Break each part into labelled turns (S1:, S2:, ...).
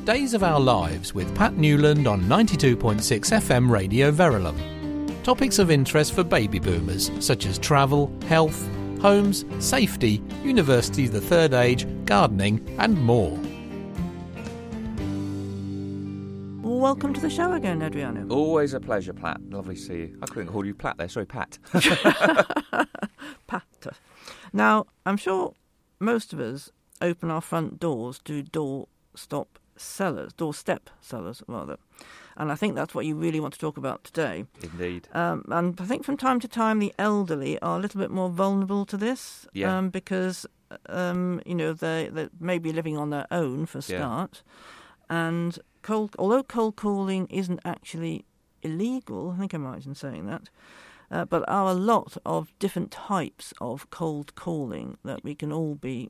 S1: Days of Our Lives with Pat Newland on 92.6 FM Radio Verulam. Topics of interest for baby boomers, such as travel, health, homes, safety, university, the third age, gardening and more.
S2: Welcome to the show again, Adriano.
S3: Always a pleasure, Pat. Lovely to see you. I couldn't call you Pat there. Sorry, Pat.
S2: Pat. Now, I'm sure most of us open our front doors to doorstep sellers, rather. And I think that's what you really want to talk about today.
S3: Indeed.
S2: And I think from time to time the elderly are a little bit more vulnerable to this because, they may be living on their own for a start. And although cold calling isn't actually illegal, I think I'm right in saying that, but are a lot of different types of cold calling that we can all be,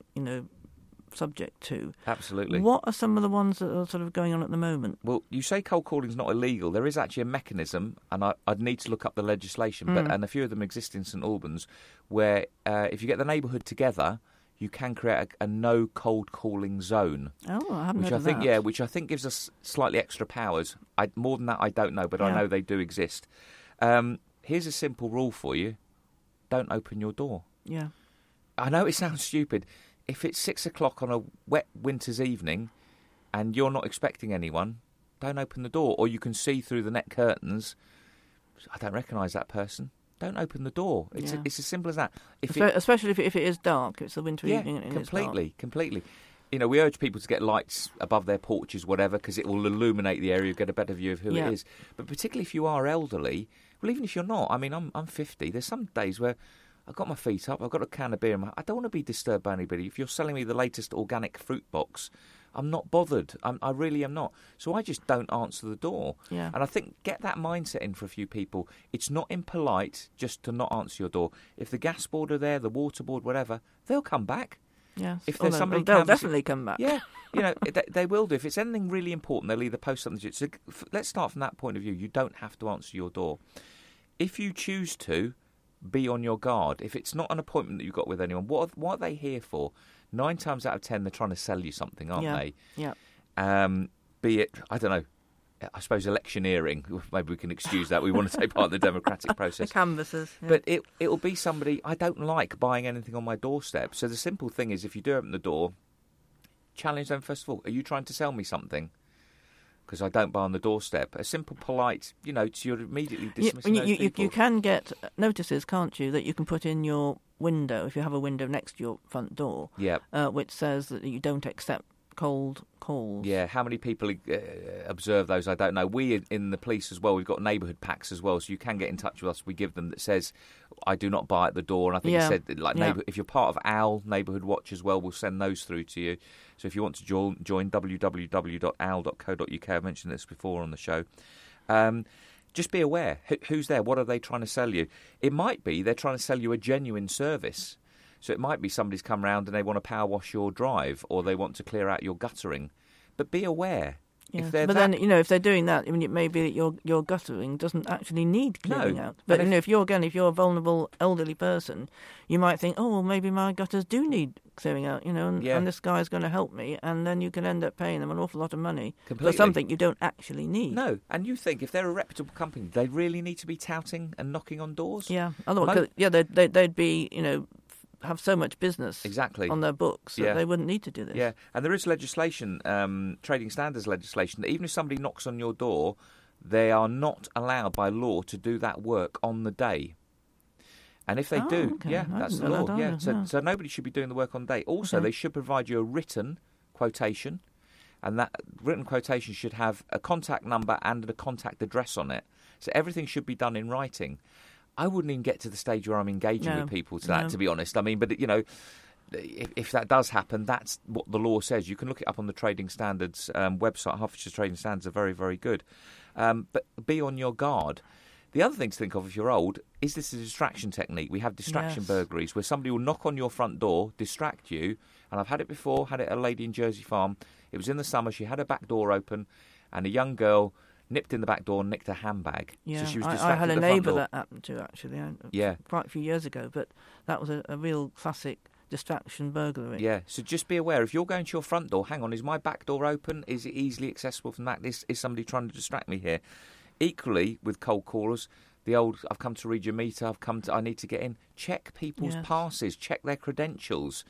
S2: subject to.
S3: Absolutely.
S2: What are some of the ones that are sort of going on at the moment?
S3: Well, you say cold calling is not illegal. There is actually a mechanism, and I'd need to look up the legislation, and a few of them exist in St Albans, where if you get the neighbourhood together, you can create a no cold calling zone.
S2: Oh, I haven't heard of that.
S3: Yeah, which I think gives us slightly extra powers. More than that, I don't know, but I know they do exist. Here's a simple rule for you: don't open your door.
S2: Yeah.
S3: I know it sounds stupid. If it's 6 o'clock on a wet winter's evening and you're not expecting anyone, don't open the door. Or you can see through the net curtains, I don't recognise that person. Don't open the door. It's as simple as that.
S2: Especially if it is dark. It's a winter evening and
S3: completely,
S2: it's dark.
S3: completely. We urge people to get lights above their porches, whatever, because it will illuminate the area, get a better view of who it is. But particularly if you are elderly, well, even if you're not, I mean, I'm 50. There's some days where I've got my feet up, I've got a can of beer. I don't want to be disturbed by anybody. If you're selling me the latest organic fruit box, I'm not bothered. I really am not. So I just don't answer the door.
S2: Yeah.
S3: And I think get that mindset in for a few people. It's not impolite just to not answer your door. If the gas board are there, the water board, whatever, they'll come back.
S2: Yes.
S3: If there's somebody
S2: they'll definitely come back.
S3: Yeah, they will do. If it's anything really important, they'll either post something. So let's start from that point of view. You don't have to answer your door. If you choose to, be on your guard. If it's not an appointment that you've got with anyone, what are they here for? 9 times out of 10, they're trying to sell you something, aren't they?
S2: Yeah.
S3: Be it, I don't know, I suppose electioneering. Maybe we can excuse that. We want to take part in the democratic process.
S2: The canvassers. Yeah.
S3: But it'll be somebody, I don't like buying anything on my doorstep. So the simple thing is, if you do open the door, challenge them first of all. Are you trying to sell me something? Because I don't buy on the doorstep. A simple, polite, so you're immediately dismissing those people.
S2: You can get notices, can't you, that you can put in your window, if you have a window next to your front door, which says that you don't accept cold calls.
S3: Yeah, how many people observe those, I don't know. We in the police as well, we've got neighbourhood packs as well, so you can get in touch with us. We give them that says, I do not buy at the door, and I think it said, if you're part of OWL, Neighbourhood Watch as well, we'll send those through to you. So if you want to join www.owl.co.uk, I've mentioned this before on the show. Just be aware, who's there, what are they trying to sell you? It might be they're trying to sell you a genuine service. So it might be somebody's come round and they want to power wash your drive or they want to clear out your guttering. But be aware.
S2: Yes. Then, if they're doing that, I mean, it may be that your guttering doesn't actually need clearing out. But, if you're a vulnerable elderly person, you might think, oh, well, maybe my gutters do need clearing out, and this guy's going to help me, and then you can end up paying them an awful lot of money for something you don't actually need.
S3: No, and you think if they're a reputable company, they really need to be touting and knocking on doors?
S2: Yeah, otherwise, they'd be, have so much business on their books that they wouldn't need to do this.
S3: Yeah, and there is legislation, trading standards legislation, that even if somebody knocks on your door, they are not allowed by law to do that work on the day. And if they do, that's the law. Yeah, so nobody should be doing the work on the day. Also, they should provide you a written quotation, and that written quotation should have a contact number and a contact address on it. So everything should be done in writing. I wouldn't even get to the stage where I'm engaging with people to that, to be honest. I mean, but, if that does happen, that's what the law says. You can look it up on the Trading Standards website. Hertfordshire's Trading Standards are very, very good. But be on your guard. The other thing to think of if you're old is this a distraction technique. We have distraction burglaries where somebody will knock on your front door, distract you. And I've had it before, had it at a lady in Jersey Farm. It was in the summer. She had her back door open and a young girl nipped in the back door and nicked her handbag.
S2: Yeah,
S3: so she was
S2: I had a neighbour that happened to, actually,
S3: yeah,
S2: quite a few years ago. But that was a real classic distraction burglary.
S3: Yeah, so just be aware, if you're going to your front door, hang on, is my back door open? Is it easily accessible from that? Is somebody trying to distract me here? Equally, with cold callers, the old, I've come to read your meter, I need to get in. Check people's passes, check their credentials.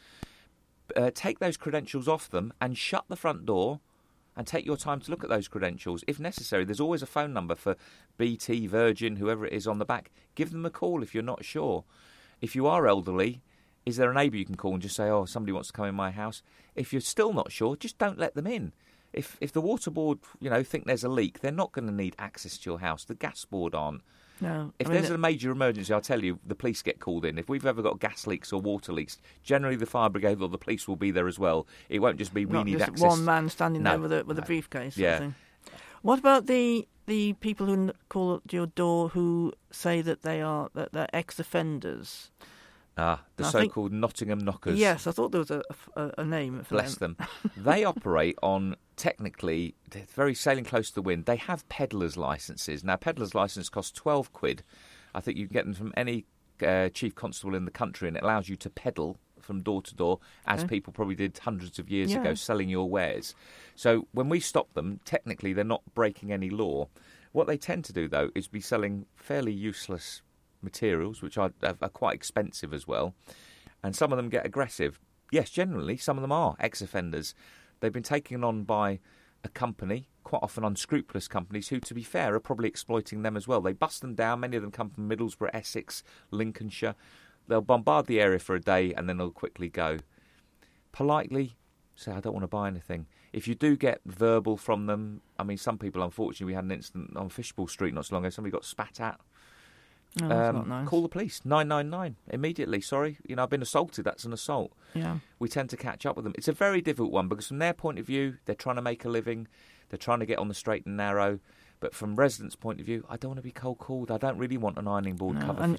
S3: Take those credentials off them and shut the front door and take your time to look at those credentials. If necessary, there's always a phone number for BT, Virgin, whoever it is on the back. Give them a call if you're not sure. If you are elderly, is there a neighbour you can call and just say, oh, somebody wants to come in my house? If you're still not sure, just don't let them in. If the water board, think there's a leak, they're not going to need access to your house. The gas board aren't.
S2: No.
S3: If there's a major emergency, I'll tell you, the police get called in. If we've ever got gas leaks or water leaks, generally the fire brigade or the police will be there as well. It won't just be we need access.
S2: One man standing there with a briefcase. Yeah. Sort of thing. What about the people who call at your door who say that they're ex-offenders?
S3: The so-called Nottingham knockers.
S2: Yes, I thought there was a name for
S3: Bless them. They operate on, technically, they're very sailing close to the wind. They have peddlers' licences. Now, peddlers' licence costs £12. I think you can get them from any chief constable in the country, and it allows you to peddle from door to door, as people probably did hundreds of years ago, selling your wares. So when we stop them, technically they're not breaking any law. What they tend to do, though, is be selling fairly useless materials, which are quite expensive as well, and some of them get aggressive. Yes, generally, some of them are ex-offenders. They've been taken on by a company, quite often unscrupulous companies, who, to be fair, are probably exploiting them as well. They bust them down. Many of them come from Middlesbrough, Essex, Lincolnshire. They'll bombard the area for a day and then they'll quickly go. Politely say, I don't want to buy anything. If you do get verbal from them, I mean, some people, unfortunately, we had an incident on Fishbowl Street not so long ago. Somebody got spat at.
S2: Oh, that's not nice.
S3: Call the police, 999, immediately. Sorry, I've been assaulted. That's an assault.
S2: Yeah.
S3: We tend to catch up with them. It's a very difficult one because from their point of view, they're trying to make a living. They're trying to get on the straight and narrow. But from residents' point of view, I don't want to be cold called. I don't really want an ironing board cover for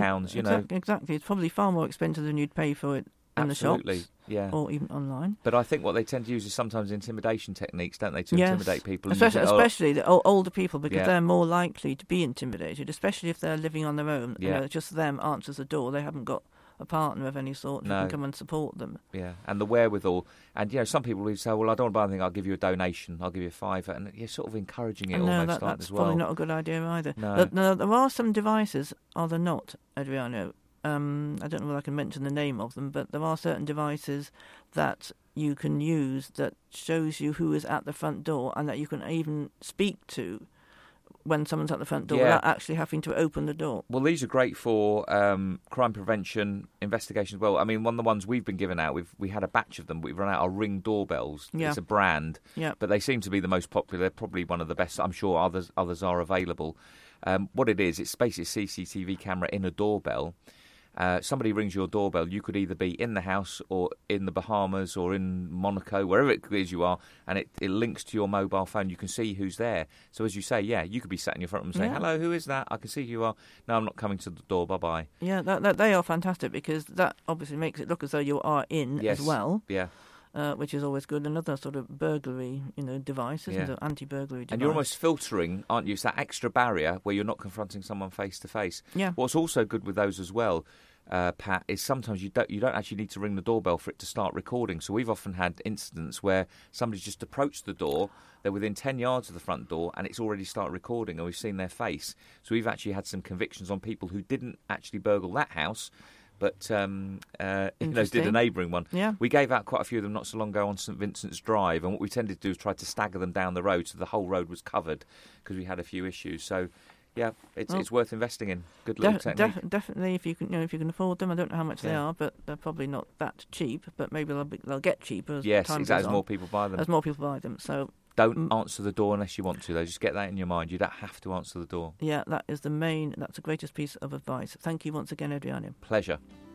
S3: £20,
S2: Exactly. It's probably far more expensive than you'd pay for it in the shops.
S3: Yeah.
S2: Or even online.
S3: But I think what they tend to use is sometimes intimidation techniques, don't they, to intimidate people.
S2: Especially the older people, because they're more likely to be intimidated, especially if they're living on their own.
S3: Yeah.
S2: Just them answers the door. They haven't got a partner of any sort who can come and support them.
S3: Yeah, and the wherewithal. And, some people will say, well, I don't want to buy anything, I'll give you a donation, I'll give you a £5. And you're sort of encouraging it almost
S2: that's
S3: as well.
S2: probably not a good idea either.
S3: No.
S2: There are some devices, are there not, Adriano? I don't know whether I can mention the name of them, but there are certain devices that you can use that shows you who is at the front door and that you can even speak to when someone's at the front door without actually having to open the door.
S3: Well, these are great for crime prevention, investigation as well. I mean, one of the ones we've been given out, we had a batch of them. We've run out our Ring doorbells. Yeah. It's a brand, but they seem to be the most popular. They're probably one of the best. I'm sure others are available. What it is, it's basically a CCTV camera in a doorbell. Somebody rings your doorbell, you could either be in the house or in the Bahamas or in Monaco, wherever it is you are, and it links to your mobile phone. You can see who's there. So as you say, you could be sat in your front room saying, hello, who is that? I can see who you are. No, I'm not coming to the door, bye-bye. Yeah,
S2: they are fantastic because that obviously makes it look as though you are in as well.
S3: Yeah.
S2: Which is always good. Another sort of burglary, device, isn't it? Anti-burglary device.
S3: And you're almost filtering, aren't you? It's that extra barrier where you're not confronting someone face to face.
S2: Yeah.
S3: What's also good with those as well, Pat, is sometimes you don't actually need to ring the doorbell for it to start recording. So we've often had incidents where somebody's just approached the door, they're within 10 yards of the front door, and it's already started recording, and we've seen their face. So we've actually had some convictions on people who didn't actually burgle that house, but did a neighbouring one.
S2: Yeah.
S3: We gave out quite a few of them not so long ago on St Vincent's Drive, and what we tended to do is try to stagger them down the road so the whole road was covered because we had a few issues. So, it's worth investing in. Good little technique.
S2: Definitely, if you can afford them. I don't know how much they are, but they're probably not that cheap. But maybe they'll get cheaper as time goes on.
S3: As more people buy them.
S2: As more people buy them, so.
S3: Don't answer the door unless you want to, though. Just get that in your mind. You don't have to answer the door.
S2: Yeah, that's the greatest piece of advice. Thank you once again, Adriano.
S3: Pleasure.